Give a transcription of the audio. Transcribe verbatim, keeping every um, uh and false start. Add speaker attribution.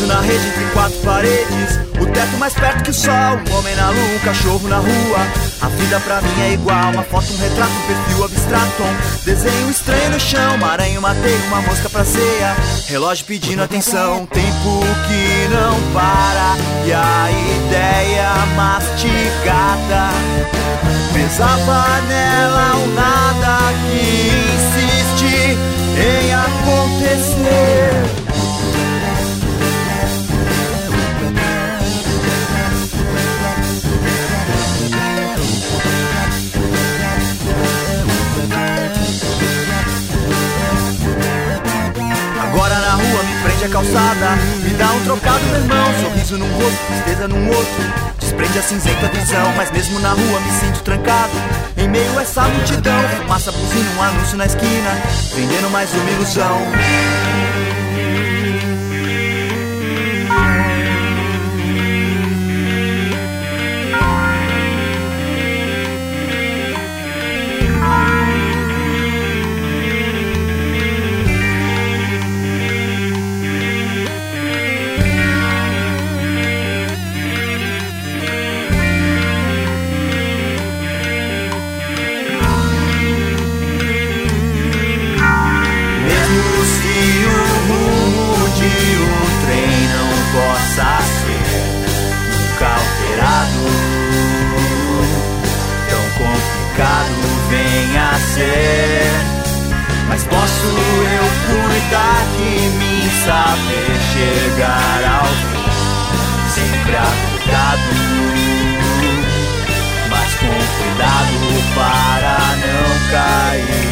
Speaker 1: Preso na rede entre quatro paredes, o teto mais perto que o sol. Um homem na lua, um cachorro na rua. A vida pra mim é igual, uma foto, um retrato, um perfil abstrato, um desenho estranho no chão. Uma aranha, uma teia, uma mosca pra ceia. Relógio pedindo atenção, tempo que não para. E a ideia mastigada, mesa, panela, um nada que insiste em acontecer. Agora na rua me prende a calçada, me dá um trocado, meu irmão. Sorriso num rosto, tristeza num outro, desprende a cinzenta visão. Mas mesmo na rua me sinto trancado, em meio a essa multidão. Fumaça, buzina, um anúncio na esquina, vendendo mais uma ilusão. Mas posso eu cuidar de mim, saber chegar ao fim, sempre acordado, mas com cuidado para não cair.